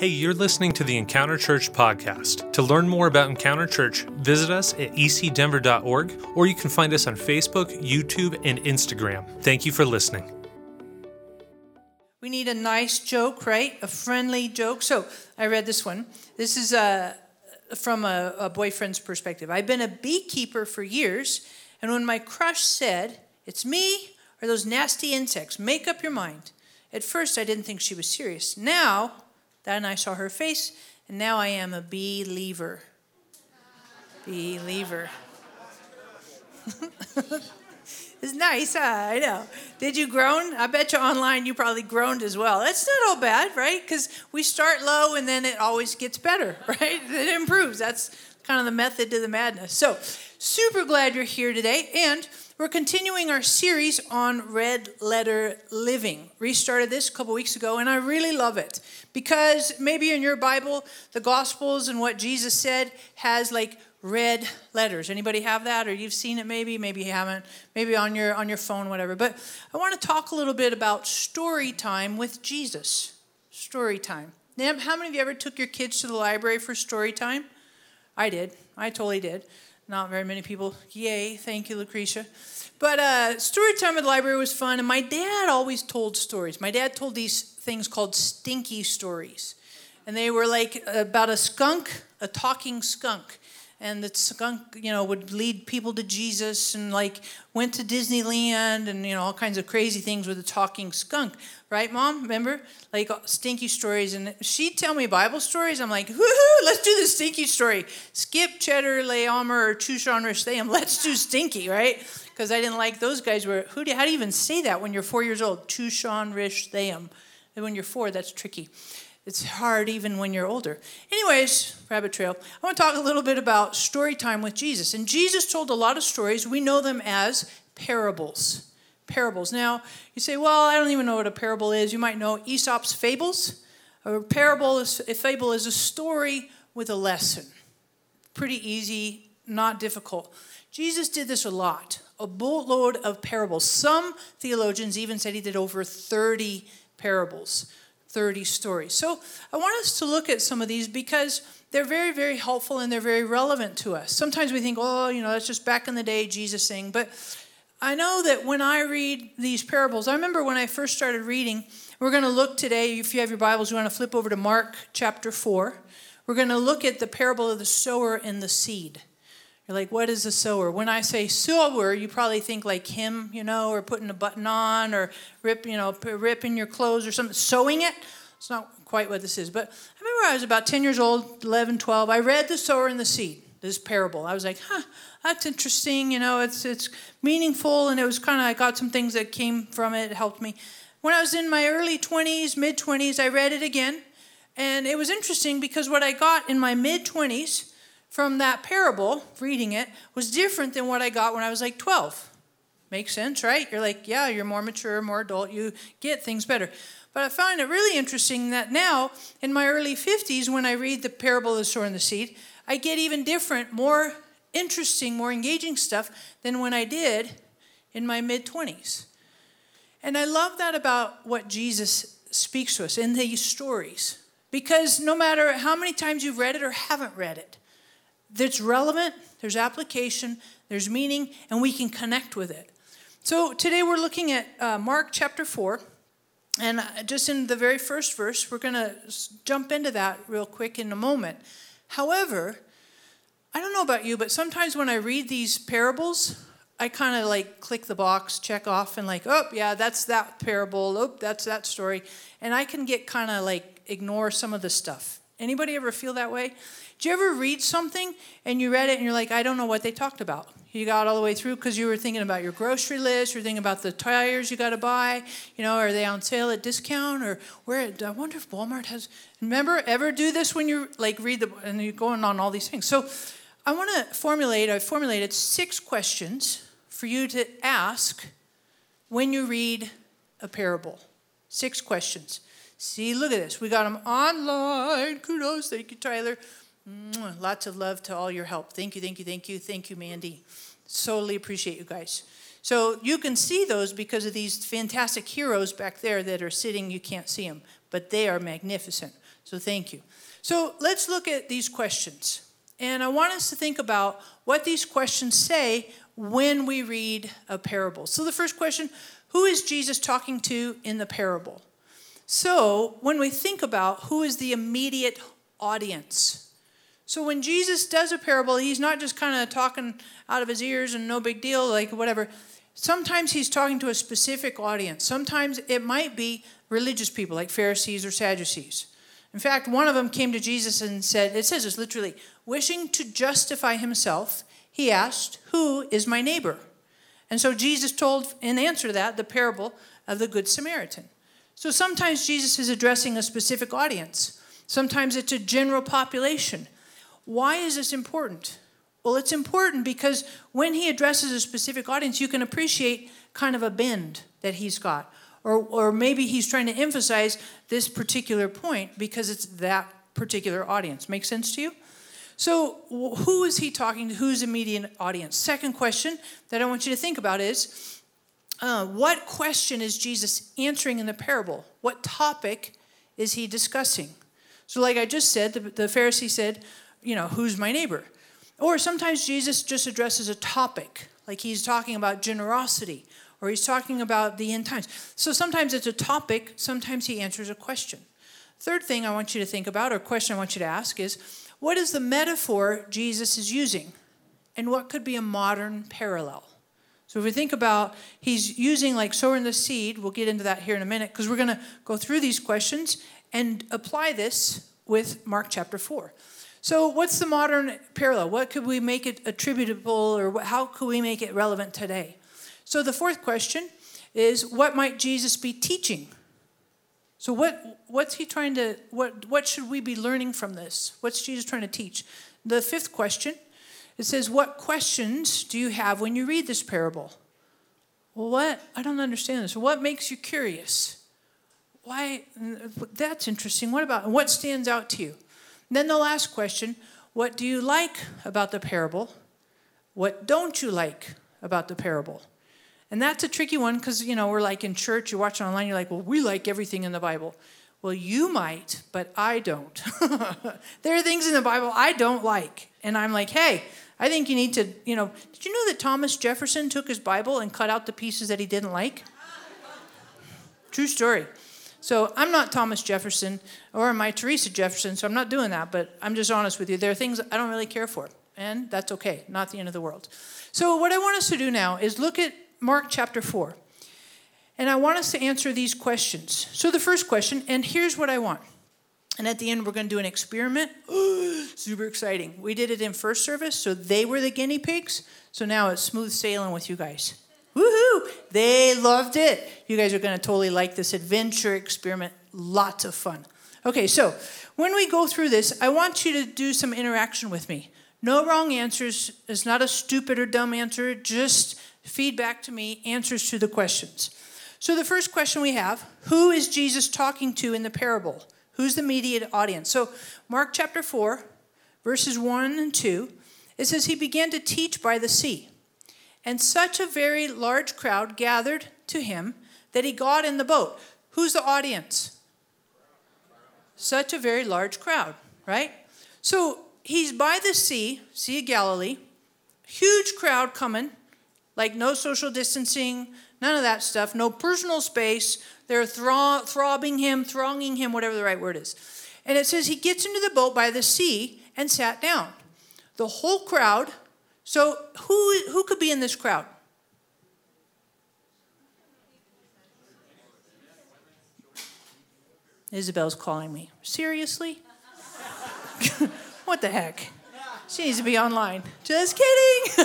Hey, you're listening to the Encounter Church podcast. To learn more about Encounter Church, visit us at ecdenver.org, or you can find us on Facebook, YouTube, and Instagram. Thank you for listening. We need a nice joke, right? A friendly joke. So I read this one. This is from a boyfriend's perspective. I've been a beekeeper for years, and when my crush said, "It's me or those nasty insects, make up your mind." At first, I didn't think she was serious. Then I saw her face, and now I am a believer. Believer. It's nice, huh? I know. Did you groan? I bet you online you probably groaned as well. That's not all bad, right? Because we start low and then it always gets better, right? It improves. That's kind of the method to the madness. So, super glad you're here today. And we're continuing our series on red letter living. Restarted this a couple weeks ago, and I really love it. Because maybe in your Bible, the Gospels and what Jesus said has like red letters. Anybody have that? Or you've seen it maybe you haven't. Maybe on your phone, whatever. But I want to talk a little bit about story time with Jesus. Story time. Now, how many of you ever took your kids to the library for story time? I did. I totally did. Not very many people. Yay. Thank you, Lucretia. But story time at the library was fun. And my dad always told stories. My dad told these things called stinky stories. And they were like about a skunk, a talking skunk. And the skunk, would lead people to Jesus and went to Disneyland and, all kinds of crazy things with a talking skunk. Right, Mom? Remember? Stinky stories. And she'd tell me Bible stories. I'm like, woohoo, let's do the stinky story. Skip, Cheddar, Laomer, or Tushon, Rishteim. Let's do stinky, right? Because I didn't like those guys. How do you even say that when you're 4 years old? Tushon, Rishteim. And when you're 4, that's tricky. It's hard even when you're older. Anyways, rabbit trail. I want to talk a little bit about story time with Jesus. And Jesus told a lot of stories. We know them as parables. Parables. Now, you say, well, I don't even know what a parable is. You might know Aesop's fables. A fable is a story with a lesson. Pretty easy, not difficult. Jesus did this a lot. A boatload of parables. Some theologians even said he did over 30 parables. 30 stories. So I want us to look at some of these because they're very, very helpful and they're very relevant to us. Sometimes we think, that's just back in the day, Jesus saying. But I know that when I read these parables, I remember when I first started reading, we're going to look today, if you have your Bibles, you want to flip over to Mark chapter 4. We're going to look at the parable of the sower and the seed. You're like, what is a sower? When I say sower, you probably think like him, or putting a button on or ripping your clothes or something, sewing it. It's not quite what this is. But I remember I was about 10 years old, 11, 12. I read the sower and the seed, this parable. I was like, that's interesting. It's meaningful. And it was kind of, I got some things that came from it. It helped me. When I was in my early 20s, mid-20s, I read it again. And it was interesting because what I got in my mid-20s from that parable, reading it, was different than what I got when I was 12. Makes sense, right? You're like, yeah, you're more mature, more adult, you get things better. But I find it really interesting that now, in my early 50s, when I read the parable of the sower and the seed, I get even different, more interesting, more engaging stuff than when I did in my mid-20s. And I love that about what Jesus speaks to us in these stories. Because no matter how many times you've read it or haven't read it, it's relevant, there's application, there's meaning, and we can connect with it. So today we're looking at Mark chapter 4, and just in the very first verse, we're going to jump into that real quick in a moment. However, I don't know about you, but sometimes when I read these parables, I kind of click the box, check off, and that's that parable, that's that story, and I can get kind of ignore some of the stuff. Anybody ever feel that way? Did you ever read something and you read it and you're like, I don't know what they talked about? You got all the way through because you were thinking about your grocery list, you're thinking about the tires you got to buy, are they on sale at discount or where? I wonder if Walmart has. Remember, ever do this when you read and you're going on all these things? So I formulated 6 questions for you to ask when you read a parable. 6 questions. See, look at this. We got them online. Kudos. Thank you, Tyler. Lots of love to all your help. Thank you, thank you, thank you. Thank you, Mandy. Totally appreciate you guys. So you can see those because of these fantastic heroes back there that are sitting. You can't see them, but they are magnificent. So thank you. So let's look at these questions. And I want us to think about what these questions say when we read a parable. So the first question, who is Jesus talking to in the parable? So when we think about who is the immediate audience. So when Jesus does a parable, he's not just kind of talking out of his ears and no big deal, like whatever. Sometimes he's talking to a specific audience. Sometimes it might be religious people like Pharisees or Sadducees. In fact, one of them came to Jesus and said, it says this literally, wishing to justify himself, he asked, who is my neighbor? And so Jesus told, in answer to that, the parable of the Good Samaritan. So sometimes Jesus is addressing a specific audience. Sometimes it's a general population. Why is this important? Well, it's important because when he addresses a specific audience, you can appreciate kind of a bend that he's got. Or maybe he's trying to emphasize this particular point because it's that particular audience. Make sense to you? So who is he talking to? Who's the immediate audience? Second question that I want you to think about is, what question is Jesus answering in the parable? What topic is he discussing? So like I just said, the Pharisee said, who's my neighbor? Or sometimes Jesus just addresses a topic, like he's talking about generosity, or he's talking about the end times. So sometimes it's a topic, sometimes he answers a question. Third thing I want you to think about, or question I want you to ask is, what is the metaphor Jesus is using? And what could be a modern parallel? So if we think about, he's using like sowing the seed, we'll get into that here in a minute, because we're going to go through these questions and apply this with Mark chapter 4. So what's the modern parallel? What could we make it attributable, or how could we make it relevant today? So the fourth question is, what might Jesus be teaching? So what's he trying to, what should we be learning from this? What's Jesus trying to teach? The fifth question, it says, what questions do you have when you read this parable? Well, I don't understand this. What makes you curious? Why? That's interesting. What stands out to you? And then the last question, what do you like about the parable? What don't you like about the parable? And that's a tricky one because, we're like in church, you're watching online, you're like, well, we like everything in the Bible. Well, you might, but I don't. There are things in the Bible I don't like. And I'm like, hey, I think you need to, did you know that Thomas Jefferson took his Bible and cut out the pieces that he didn't like? True story. So I'm not Thomas Jefferson, or am I Teresa Jefferson, so I'm not doing that, but I'm just honest with you. There are things I don't really care for, and that's okay, not the end of the world. So what I want us to do now is look at Mark chapter 4, and I want us to answer these questions. So the first question, and here's what I want. And at the end, we're going to do an experiment. Super exciting. We did it in first service, so they were the guinea pigs, so now it's smooth sailing with you guys. Woohoo! They loved it. You guys are going to totally like this adventure experiment. Lots of fun. Okay, so when we go through this, I want you to do some interaction with me. No wrong answers. It's not a stupid or dumb answer. Just feedback to me, answers to the questions. So the first question we have, who is Jesus talking to in the parable? Who's the immediate audience? So Mark chapter 4, verses 1 and 2, it says, he began to teach by the sea. And such a very large crowd gathered to him that he got in the boat. Who's the audience? Such a very large crowd, right? So he's by the sea, Sea of Galilee, huge crowd coming, like no social distancing, none of that stuff, no personal space. They're thronging him, whatever the right word is. And it says he gets into the boat by the sea and sat down. The whole crowd. So who could be in this crowd? Isabel's calling me. Seriously? What the heck? She needs to be online. Just kidding.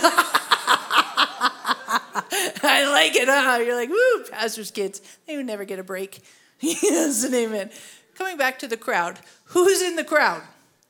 I like it, huh? You're like, woo, pastor's kids. They would never get a break. Yes, and amen. Coming back to the crowd. Who's in the crowd?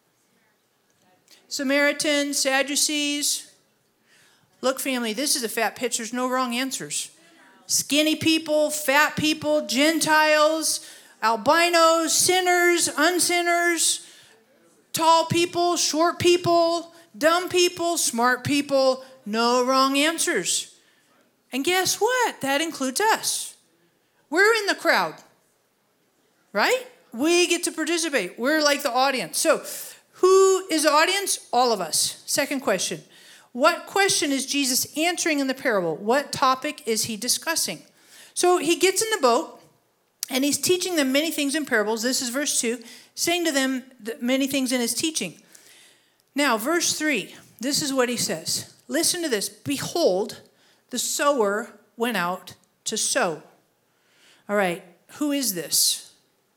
Samaritans, Sadducees. Look, family, this is a fat pitch. There's no wrong answers. Skinny people, fat people, Gentiles, albinos, sinners, unsinners, tall people, short people, dumb people, smart people. No wrong answers. And guess what? That includes us. We're in the crowd, right? We get to participate. We're like the audience. So who is the audience? All of us. Second question. What question is Jesus answering in the parable? What topic is he discussing? So he gets in the boat and he's teaching them many things in parables. This is verse 2, saying to them many things in his teaching. Now, verse 3, this is what he says. Listen to this. Behold, the sower went out to sow. All right, who is this?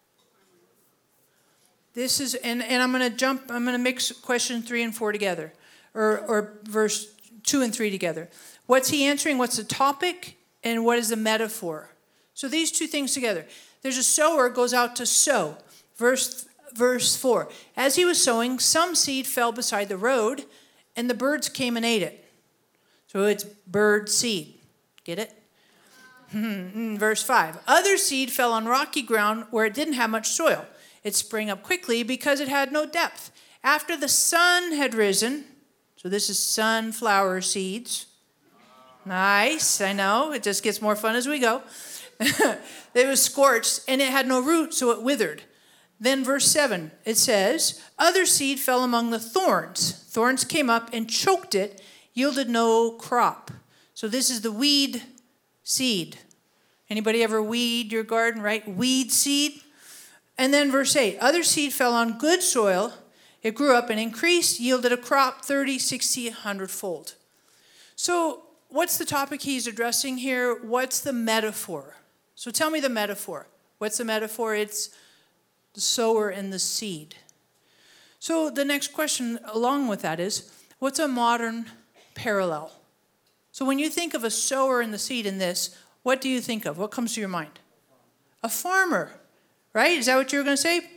This is, and I'm going to mix question 3 and 4 together, or verse 2 and 3 together. What's he answering? What's the topic? And what is the metaphor? So these two things together. There's a sower goes out to sow. Verse 4. As he was sowing, some seed fell beside the road, and the birds came and ate it. So it's bird seed. Get it? Verse 5. Other seed fell on rocky ground where it didn't have much soil. It sprang up quickly because it had no depth. After the sun had risen, so this is sunflower seeds. Nice, I know. It just gets more fun as we go. It was scorched, and it had no root, so it withered. Then verse 7, it says, other seed fell among the thorns. Thorns came up and choked it, yielded no crop. So this is the weed seed. Anybody ever weed your garden, right? Weed seed. And then verse 8, other seed fell on good soil. It grew up and increased, yielded a crop 30, 60, 100-fold. So what's the topic he's addressing here? What's the metaphor? So tell me the metaphor. What's the metaphor? It's the sower and the seed. So the next question along with that is, what's a modern parallel? So when you think of a sower and the seed in this, what do you think of? What comes to your mind? A farmer, right? Is that what you were going to say?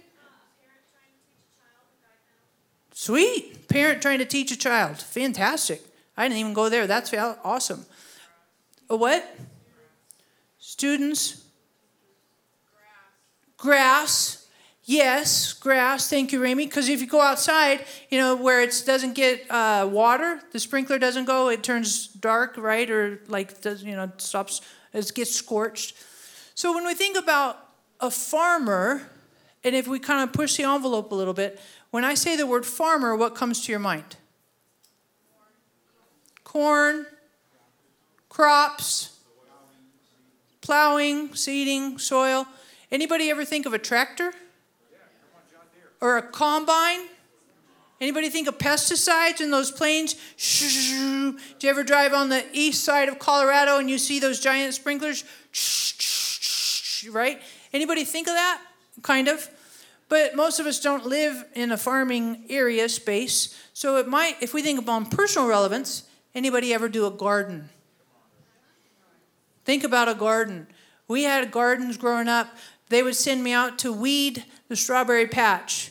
Sweet. Parent trying to teach a child. Fantastic. I didn't even go there. That's awesome. A what? Students? Grass. Yes, grass. Thank you, Rami. Because if you go outside, where it doesn't get water, the sprinkler doesn't go, it turns dark, right? Or stops, it gets scorched. So when we think about a farmer, and if we kind of push the envelope a little bit, when I say the word farmer, what comes to your mind? Corn, crops, plowing, seeding, soil. Anybody ever think of a tractor? Or a combine? Anybody think of pesticides in those planes? Do you ever drive on the east side of Colorado and you see those giant sprinklers? Right? Anybody think of that? Kind of. But most of us don't live in a farming area space. So it might, if we think about personal relevance, anybody ever do a garden? Think about a garden. We had gardens growing up. They would send me out to weed the strawberry patch.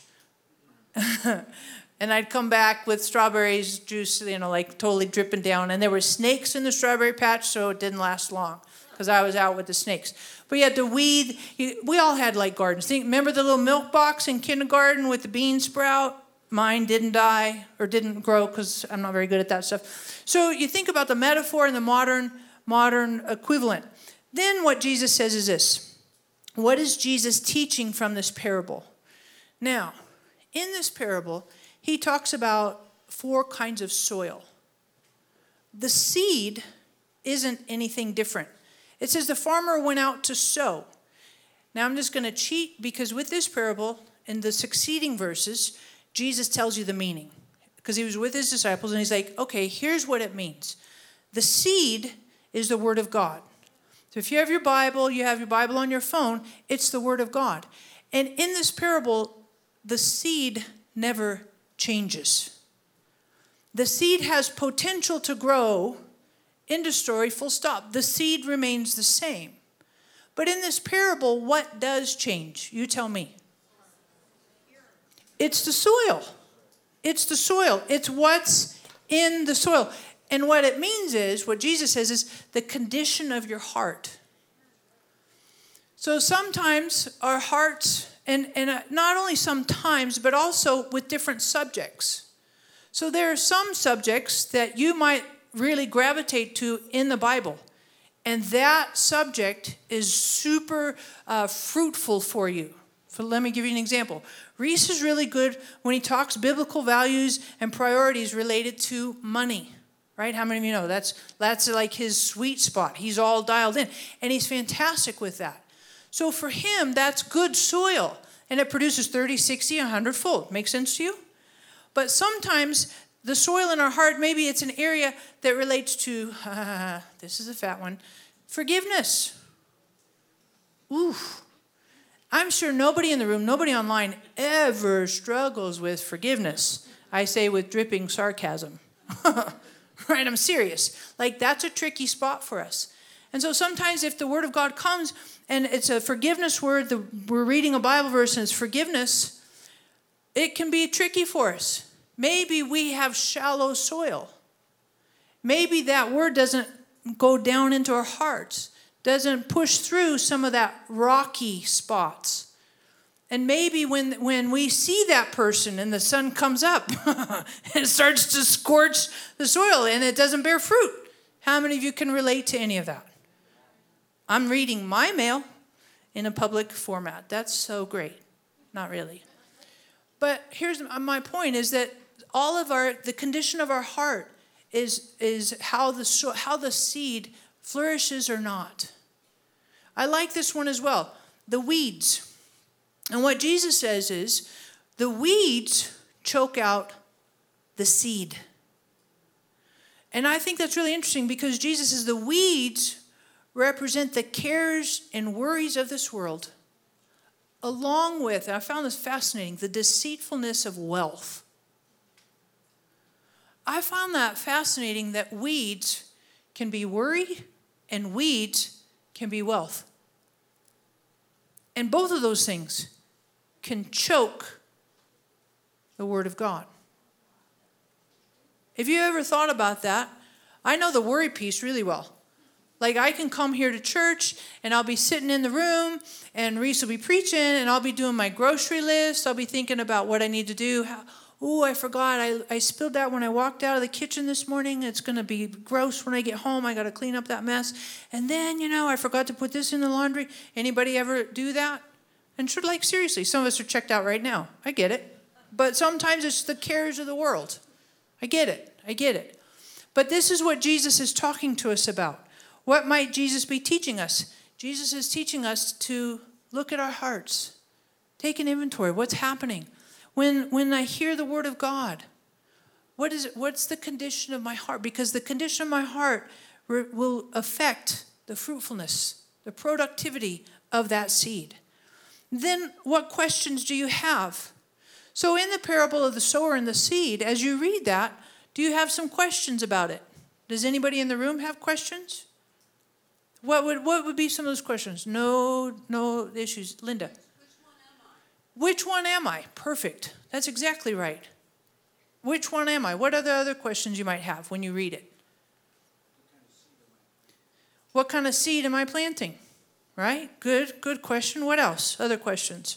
And I'd come back with strawberries juice, totally dripping down. And there were snakes in the strawberry patch, so it didn't last long because I was out with the snakes. But you had to weed. We all had gardens. Remember the little milk box in kindergarten with the bean sprout? Mine didn't die or didn't grow because I'm not very good at that stuff. So you think about the metaphor and the modern equivalent. Then what Jesus says is this. What is Jesus teaching from this parable? Now, in this parable, he talks about 4 kinds of soil. The seed isn't anything different. It says the farmer went out to sow. Now I'm just going to cheat because with this parable, in the succeeding verses, Jesus tells you the meaning. Because he was with his disciples and he's like, okay, here's what it means. The seed is the word of God. So if you have your Bible on your phone, it's the word of God. And in this parable, the seed never changes. The seed has potential to grow. End of story, full stop. The seed remains the same. But in this parable, what does change? You tell me. It's the soil. It's the soil. It's what's in the soil. And what it means is, what Jesus says is the condition of your heart. So sometimes our hearts, and not only sometimes, but also with different subjects. So there are some subjects that you might really gravitate to in the Bible. And that subject is super fruitful for you. Let me give you an example. Reese is really good when he talks biblical values and priorities related to money. Right? How many of you know that's like his sweet spot? He's all dialed in. And he's fantastic with that. So for him, that's good soil. And it produces 30, 60, 100-fold. Make sense to you? But sometimes the soil in our heart, maybe it's an area that relates to, this is a fat one, forgiveness. Oof. I'm sure nobody in the room, nobody online ever struggles with forgiveness. I say with dripping sarcasm. Right, I'm serious. Like, that's a tricky spot for us. And so sometimes if the word of God comes and it's a forgiveness word, we're reading a Bible verse and it's forgiveness, it can be tricky for us. Maybe we have shallow soil. Maybe that word doesn't go down into our hearts, doesn't push through some of that rocky spots. And maybe when we see that person and the sun comes up and it starts to scorch the soil and it doesn't bear fruit. How many of you can relate to any of that? I'm reading my mail in a public format. That's so great. Not really. But here's my point is that all of the condition of our heart is how the seed flourishes or not. I like this one as well. The weeds. And what Jesus says is, the weeds choke out the seed. And I think that's really interesting because Jesus says the weeds represent the cares and worries of this world, along with, and I found this fascinating, the deceitfulness of wealth. I found that fascinating that weeds can be worry and weeds can be wealth. And both of those things can choke the Word of God. Have you ever thought about that? I know the worry piece really well. Like, I can come here to church and I'll be sitting in the room and Reese will be preaching and I'll be doing my grocery list. I'll be thinking about what I need to do. I forgot. I spilled that when I walked out of the kitchen this morning. It's going to be gross when I get home. I got to clean up that mess. And then, I forgot to put this in the laundry. Anybody ever do that? And seriously, some of us are checked out right now. I get it. But sometimes it's the cares of the world. I get it. But this is what Jesus is talking to us about. What might Jesus be teaching us? Jesus is teaching us to look at our hearts. Take an inventory. What's happening? When I hear the word of God, what's the condition of my heart? Because the condition of my heart will affect the fruitfulness, the productivity of that seed. Then what questions do you have? So in the parable of the sower and the seed, as you read that, do you have some questions about it? Does anybody in the room have questions? What would be some of those questions? No issues. Linda. Which one am I? Perfect. That's exactly right. Which one am I? What are the other questions you might have when you read it? What kind of seed am I planting? Right? Good question. What else? Other questions?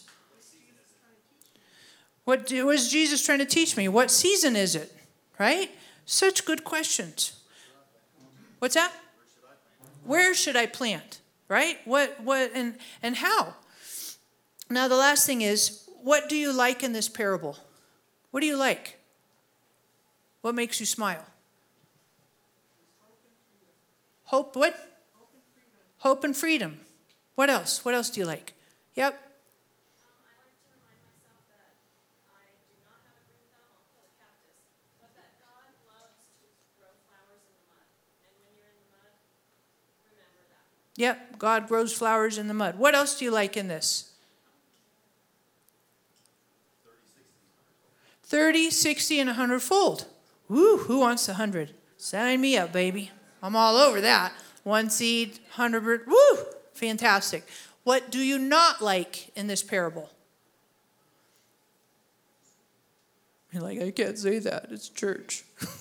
What was Jesus trying to teach me? What season is it? Right? Such good questions. What's that? Where should I plant? Right? What and how? Now, the last thing is, what do you like in this parable? What do you like? What makes you smile? Hope, what? Hope and freedom. What else? What else do you like? Yep. I like to remind myself that I do not have a green thumb, I'll kill a cactus, but that God loves to grow flowers in the mud. And when you're in the mud, remember that. Yep, God grows flowers in the mud. What else do you like in this? 30, 60, and 100-fold. Woo, who wants 100? Sign me up, baby. I'm all over that. One seed, 100, woo, fantastic. What do you not like in this parable? You're like, I can't say that. It's church.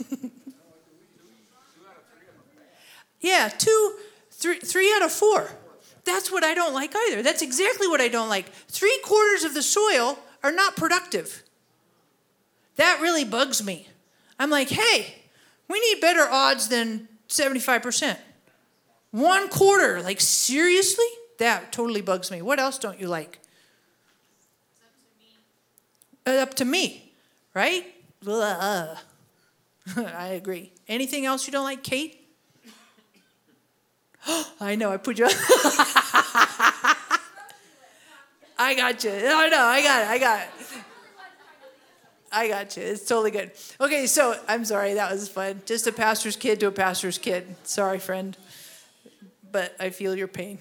Yeah, 3 out of 4. That's what I don't like either. That's exactly what I don't like. 3/4 of the soil are not productive. That really bugs me. I'm like, hey, we need better odds than 75%. 1/4, like seriously? That totally bugs me. What else don't you like? up to me, right? I agree. Anything else you don't like, Kate? I know, I put you on. I got you. I know, I got it. I got you. It's totally good. Okay, so I'm sorry, that was fun. Just a pastor's kid to a pastor's kid. Sorry, friend. But I feel your pain.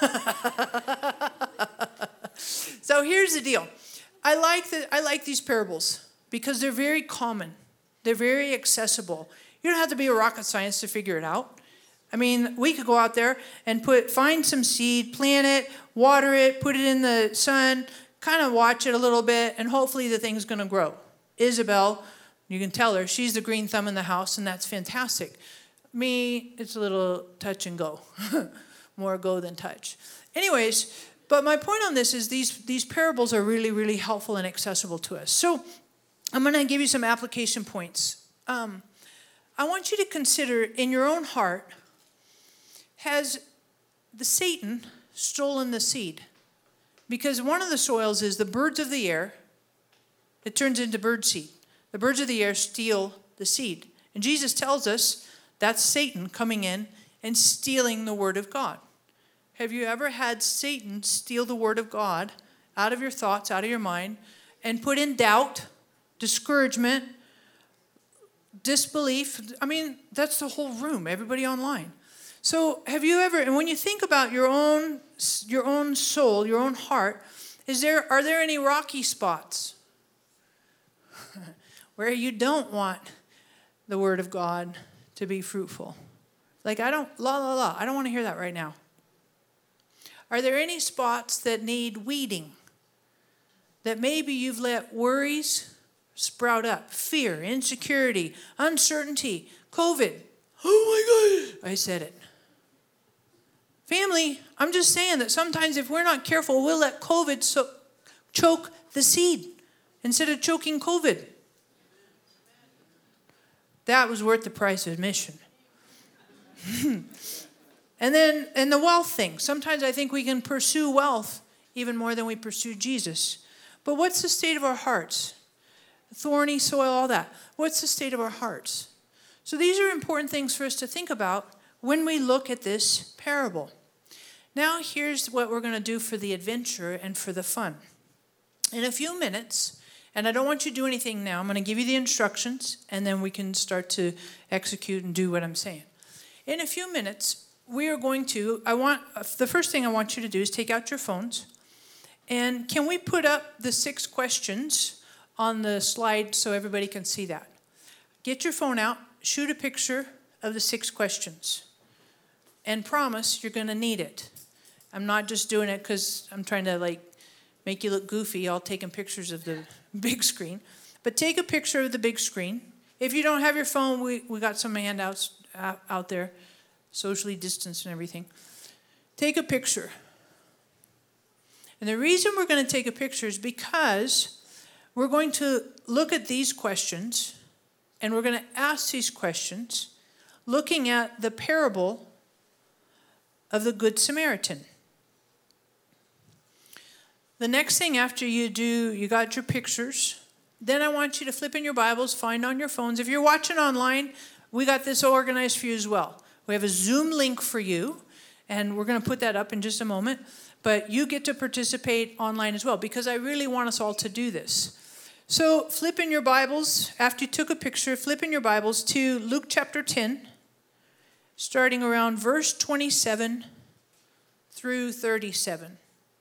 So here's the deal. I like these parables because they're very common. They're very accessible. You don't have to be a rocket scientist to figure it out. I mean, we could go out there and find some seed, plant it, water it, put it in the sun, kind of watch it a little bit, and hopefully the thing's going to grow. Isabel, you can tell her, she's the green thumb in the house, and that's fantastic. Me, it's a little touch and go. More go than touch. Anyways, but my point on this is these parables are really, really helpful and accessible to us. So I'm going to give you some application points. I want you to consider in your own heart, has the Satan stolen the seed? Because one of the soils is the birds of the air. It turns into bird seed. The birds of the air steal the seed. And Jesus tells us that's Satan coming in and stealing the word of God. Have you ever had Satan steal the word of God out of your thoughts, out of your mind, and put in doubt, discouragement, disbelief? I mean, that's the whole room, everybody online. So have you ever, and when you think about your own soul, your own heart, are there any rocky spots where you don't want the word of God to be fruitful? Like, I don't want to hear that right now. Are there any spots that need weeding? That maybe you've let worries sprout up? Fear, insecurity, uncertainty, COVID. Oh my God, I said it. Family, I'm just saying that sometimes if we're not careful, we'll let COVID choke the seed instead of choking COVID. That was worth the price of admission. And the wealth thing. Sometimes I think we can pursue wealth even more than we pursue Jesus. But what's the state of our hearts? Thorny soil, all that. What's the state of our hearts? So these are important things for us to think about when we look at this parable. Now here's what we're going to do for the adventure and for the fun. In a few minutes, and I don't want you to do anything now, I'm going to give you the instructions, and then we can start to execute and do what I'm saying. In a few minutes, we are going to, the first thing I want you to do is take out your phones, and can we put up the 6 questions on the slide so everybody can see that? Get your phone out, shoot a picture of the 6 questions, and promise you're going to need it. I'm not just doing it because I'm trying to make you look goofy, all taking pictures of the big screen. But take a picture of the big screen. If you don't have your phone, we got some handouts out there, socially distanced and everything. Take a picture. And the reason we're going to take a picture is because we're going to look at these questions, and we're going to ask these questions looking at the parable of the Good Samaritan. The next thing after you got your pictures, then I want you to flip in your Bibles, find on your phones. If you're watching online, we got this organized for you as well. We have a Zoom link for you, and we're going to put that up in just a moment. But you get to participate online as well, because I really want us all to do this. So flip in your Bibles, after you took a picture, flip in your Bibles to Luke chapter 10, starting around verse 27 through 37.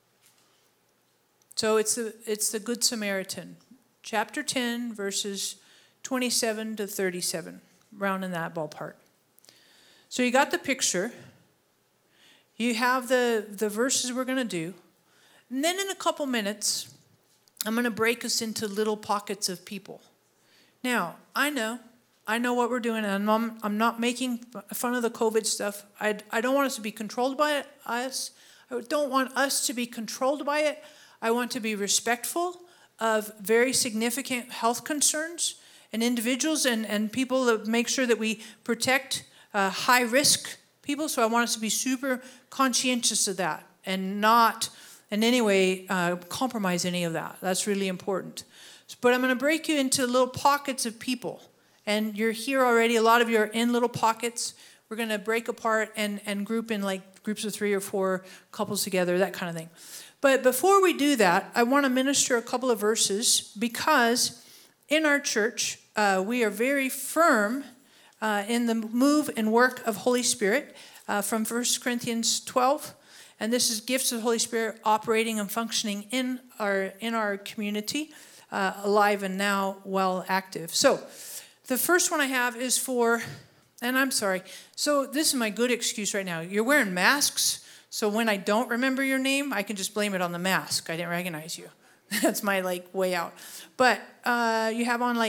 So it's the Good Samaritan, chapter 10, verses 27 to 37, around in that ballpark. So you got the picture. You have the verses we're going to do. And then in a couple minutes, I'm going to break us into little pockets of people. Now, I know what we're doing, and I'm not making fun of the COVID stuff. I don't want us to be controlled by it. I don't want us to be controlled by it. I want to be respectful of very significant health concerns and individuals and people that make sure that we protect high-risk people. So I want us to be super conscientious of that and not in any way compromise any of that. That's really important. But I'm going to break you into little pockets of people. And you're here already. A lot of you are in little pockets. We're going to break apart and group in like groups of 3 or 4 couples together, that kind of thing. But before we do that, I want to minister a couple of verses because in our church, we are very firm in the move and work of Holy Spirit from 1 Corinthians 12. And this is gifts of the Holy Spirit operating and functioning in our community, alive and now well active. So the first one I have is for, and I'm sorry, so this is my good excuse right now. You're wearing masks, so when I don't remember your name, I can just blame it on the mask. I didn't recognize you. That's my way out. But you have on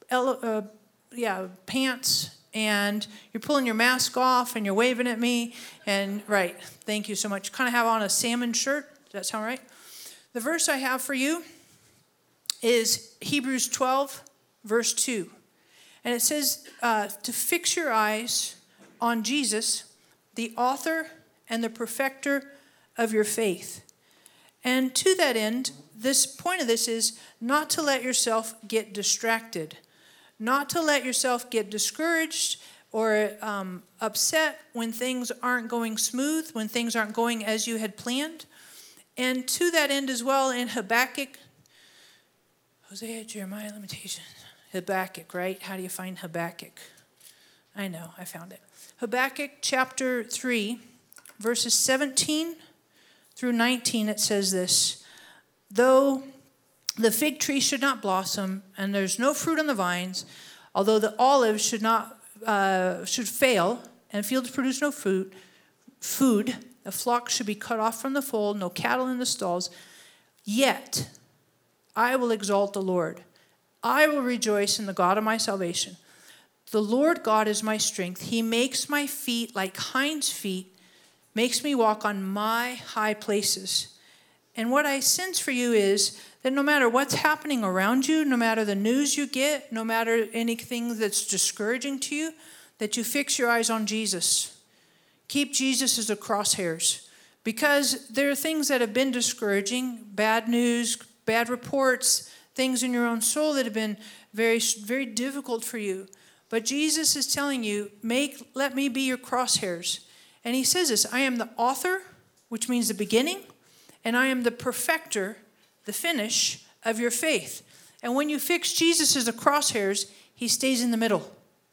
pants, and you're pulling your mask off, and you're waving at me. And right, thank you so much. Kind of have on a salmon shirt. Does that sound right? The verse I have for you is Hebrews 12, verse 2. And it says to fix your eyes on Jesus, the author and the perfecter of your faith. And to that end, this point of this is not to let yourself get distracted, not to let yourself get discouraged or upset when things aren't going smooth, when things aren't going as you had planned. And to that end as well, in Habakkuk, Hosea, Jeremiah, Lamentations, Habakkuk, right? How do you find Habakkuk? I know, I found it. Habakkuk chapter 3, verses 17 through 19, it says this: though the fig tree should not blossom, and there's no fruit on the vines, although the olive should fail, and fields produce no food, the flock should be cut off from the fold, no cattle in the stalls, yet I will exalt the Lord. I will rejoice in the God of my salvation. The Lord God is my strength. He makes my feet like hinds' feet, makes me walk on my high places. And what I sense for you is that no matter what's happening around you, no matter the news you get, no matter anything that's discouraging to you, that you fix your eyes on Jesus. Keep Jesus as the crosshairs. Because there are things that have been discouraging, bad news, bad reports, things in your own soul that have been very, very difficult for you. But Jesus is telling you, let me be your crosshairs. And he says this: I am the author, which means the beginning, and I am the perfecter, the finish of your faith. And when you fix Jesus as the crosshairs, he stays in the middle.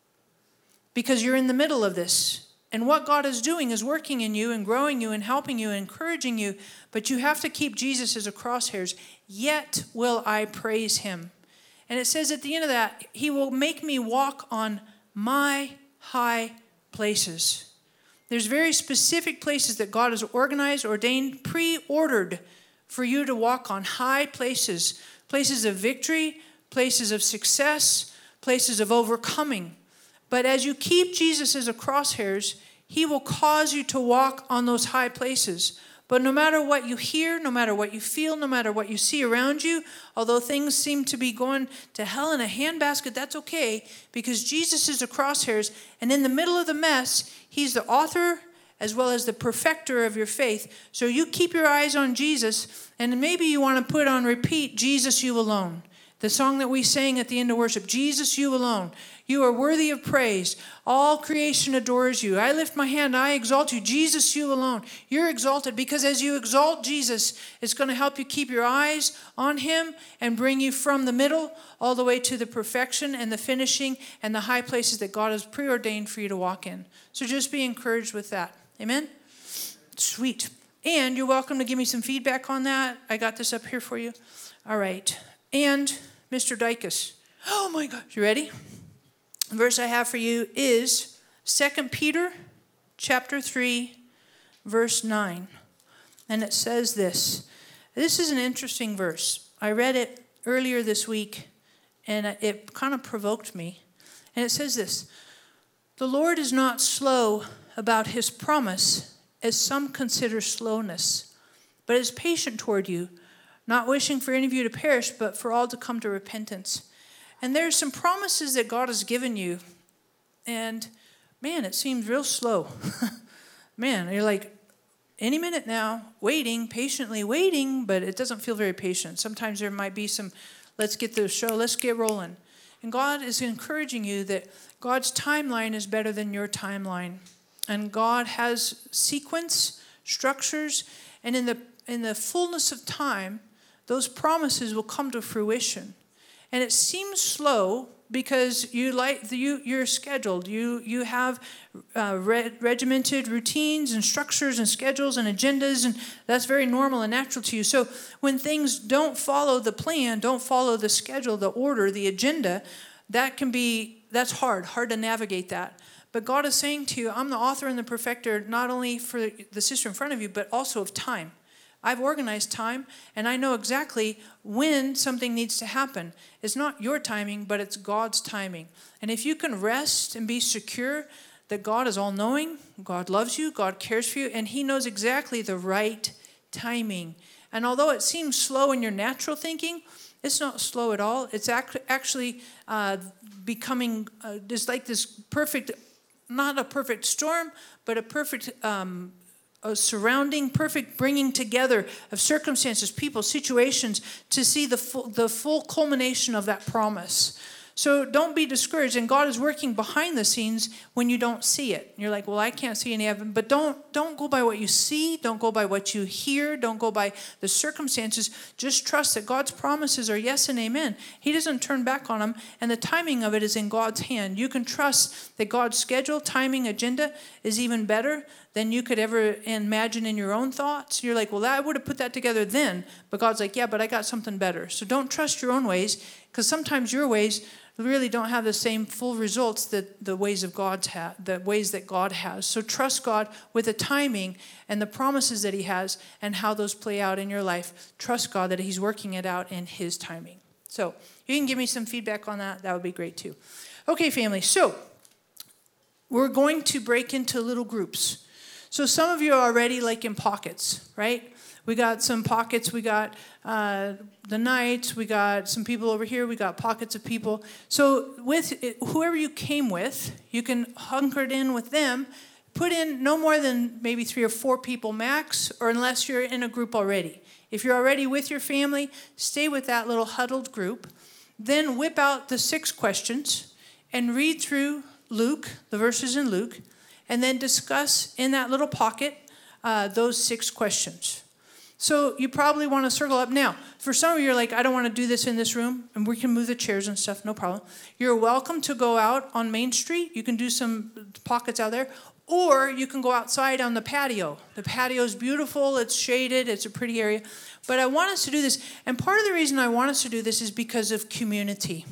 Because you're in the middle of this. And what God is doing is working in you and growing you and helping you and encouraging you. But you have to keep Jesus as a crosshairs. Yet will I praise him. And it says at the end of that, he will make me walk on my high places. There's very specific places that God has organized, ordained, pre-ordered for you to walk on high places. Places of victory, places of success, places of overcoming. But as you keep Jesus as a crosshairs, he will cause you to walk on those high places. But no matter what you hear, no matter what you feel, no matter what you see around you, although things seem to be going to hell in a handbasket, that's okay, because Jesus is the crosshairs, and in the middle of the mess, he's the author as well as the perfecter of your faith. So you keep your eyes on Jesus, and maybe you want to put on repeat, Jesus, you alone. The song that we sang at the end of worship, Jesus, you alone. You are worthy of praise. All creation adores you. I lift my hand, I exalt you. Jesus, you alone. You're exalted because as you exalt Jesus, it's going to help you keep your eyes on him and bring you from the middle all the way to the perfection and the finishing and the high places that God has preordained for you to walk in. So just be encouraged with that. Amen? Sweet. And you're welcome to give me some feedback on that. I got this up here for you. All right. And Mr. Dykus. Oh my gosh. You ready? The verse I have for you is 2 Peter chapter 3, verse 9. And it says this. This is an interesting verse. I read it earlier this week, and it kind of provoked me. And it says this: the Lord is not slow about his promise, as some consider slowness, but is patient toward you, not wishing for any of you to perish, but for all to come to repentance. And there's some promises that God has given you. And, man, it seems real slow. Man, you're like, any minute now, waiting, patiently waiting, but it doesn't feel very patient. Sometimes there might be some let's get the show, let's get rolling. And God is encouraging you that God's timeline is better than your timeline. And God has sequence, structures, and in the fullness of time, those promises will come to fruition. And it seems slow because you're scheduled. You have regimented routines and structures and schedules and agendas, and that's very normal and natural to you. So when things don't follow the plan, don't follow the schedule, the order, the agenda, that's hard to navigate that. But God is saying to you, I'm the author and the perfecter, not only for the sister in front of you, but also of time. I've organized time, and I know exactly when something needs to happen. It's not your timing, but it's God's timing. And if you can rest and be secure that God is all-knowing, God loves you, God cares for you, and He knows exactly the right timing. And although it seems slow in your natural thinking, it's not slow at all. It's actually becoming just like this perfect, not a perfect storm, but a perfect a surrounding, perfect bringing together of circumstances, people, situations to see the full culmination of that promise. So don't be discouraged. And God is working behind the scenes when you don't see it. You're like, well, I can't see any of it. But don't go by what you see. Don't go by what you hear. Don't go by the circumstances. Just trust that God's promises are yes and amen. He doesn't turn back on them. And the timing of it is in God's hand. You can trust that God's schedule, timing, agenda is even better than you could ever imagine in your own thoughts. You're like, well, I would have put that together then. But God's like, yeah, but I got something better. So don't trust your own ways, because sometimes your ways really don't have the same full results that the ways of God's the ways that God has. So trust God with the timing and the promises that He has and how those play out in your life. Trust God that He's working it out in His timing. So you can give me some feedback on that. That would be great too. Okay, family. So we're going to break into little groups. So some of you are already like in pockets, right? We got some pockets. We got the Knights. We got some people over here. We got pockets of people. So with whoever you came with, you can hunker it in with them. Put in no more than maybe 3 or 4 people max, or unless you're in a group already. If you're already with your family, stay with that little huddled group. Then whip out the 6 questions and read through Luke, the verses in Luke, and then discuss in that little pocket those 6 questions. So you probably want to circle up. Now, for some of you, you're like, I don't want to do this in this room, and we can move the chairs and stuff, no problem. You're welcome to go out on Main Street. You can do some pockets out there, or you can go outside on the patio. The patio is beautiful. It's shaded. It's a pretty area. But I want us to do this, and part of the reason I want us to do this is because of community.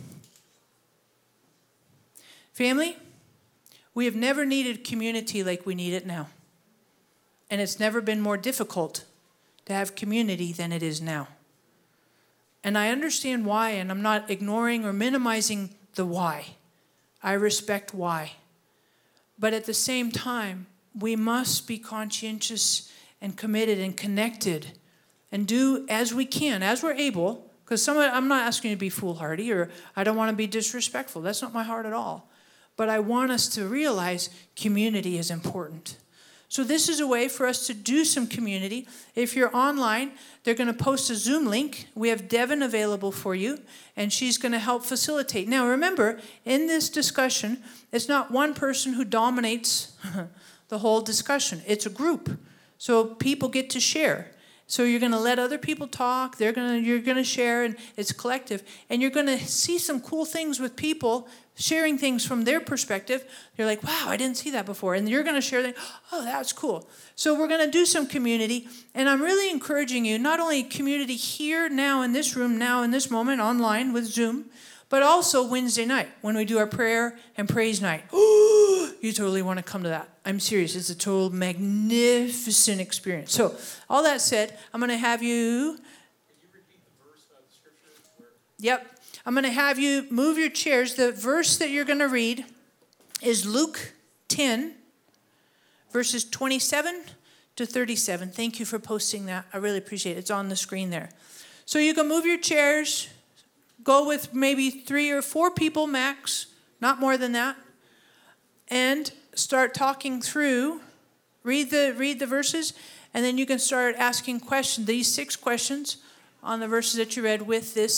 Family, we have never needed community like we need it now. And it's never been more difficult to have community than it is now. And I understand why, and I'm not ignoring or minimizing the why. I respect why. But at the same time, we must be conscientious and committed and connected and do as we can, as we're able, because I'm not asking you to be foolhardy, or I don't want to be disrespectful. That's not my heart at all. But I want us to realize community is important. So this is a way for us to do some community. If you're online, they're going to post a Zoom link. We have Devin available for you, and she's going to help facilitate. Now, remember, in this discussion, it's not one person who dominates the whole discussion. It's a group. So people get to share. So you're going to let other people talk. You're going to share, and it's collective. And you're going to see some cool things with people sharing things from their perspective. You're like, wow, I didn't see that before. And you're going to share things. Oh, that's cool. So we're going to do some community. And I'm really encouraging you, not only community here, now in this room, now in this moment, online with Zoom, but also Wednesday night when we do our prayer and praise night. Oh, you totally want to come to that. I'm serious. It's a total magnificent experience. So all that said, I'm going to have you... Can you repeat the verse of the scripture? Yep. I'm going to have you move your chairs. The verse that you're going to read is Luke 10, verses 27 to 37. Thank you for posting that. I really appreciate it. It's on the screen there. So you can move your chairs. Go with maybe 3 or 4 people max, not more than that, and start talking through. Read the verses, and then you can start asking questions. These 6 questions on the verses that you read with this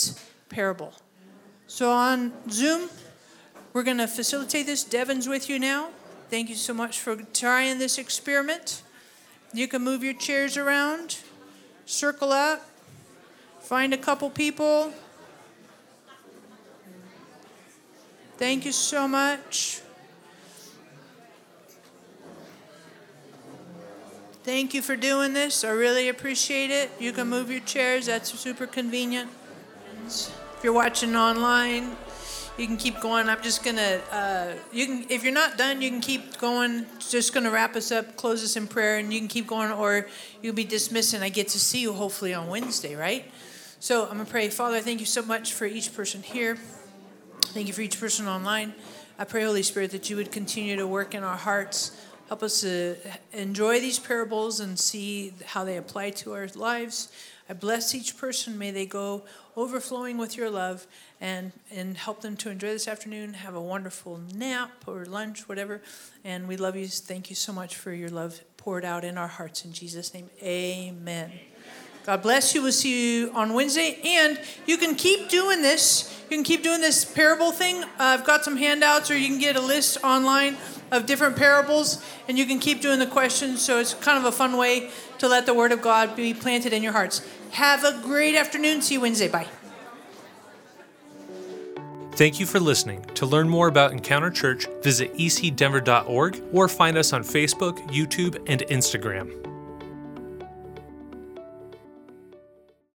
parable. So on Zoom, we're going to facilitate this. Devin's with you now. Thank you so much for trying this experiment. You can move your chairs around, circle up, find a couple people. Thank you so much. Thank you for doing this. I really appreciate it. You can move your chairs. That's super convenient. If you're watching online, you can keep going. I'm just gonna. If you're not done, you can keep going. Just gonna wrap us up, close us in prayer, and you can keep going, or you'll be dismissed. And I get to see you hopefully on Wednesday, right? So I'm gonna pray. Father, I thank you so much for each person here. Thank you for each person online. I pray, Holy Spirit, that you would continue to work in our hearts. Help us to enjoy these parables and see how they apply to our lives. I bless each person. May they go overflowing with your love and help them to enjoy this afternoon, have a wonderful nap or lunch, whatever. And we love you. Thank you so much for your love poured out in our hearts. In Jesus' name, amen. God bless you. We'll see you on Wednesday. And you can keep doing this. You can keep doing this parable thing. I've got some handouts, or you can get a list online of different parables, and you can keep doing the questions. So it's kind of a fun way to let the Word of God be planted in your hearts. Have a great afternoon. See you Wednesday. Bye. Thank you for listening. To learn more about Encounter Church, visit ecdenver.org or find us on Facebook, YouTube, and Instagram.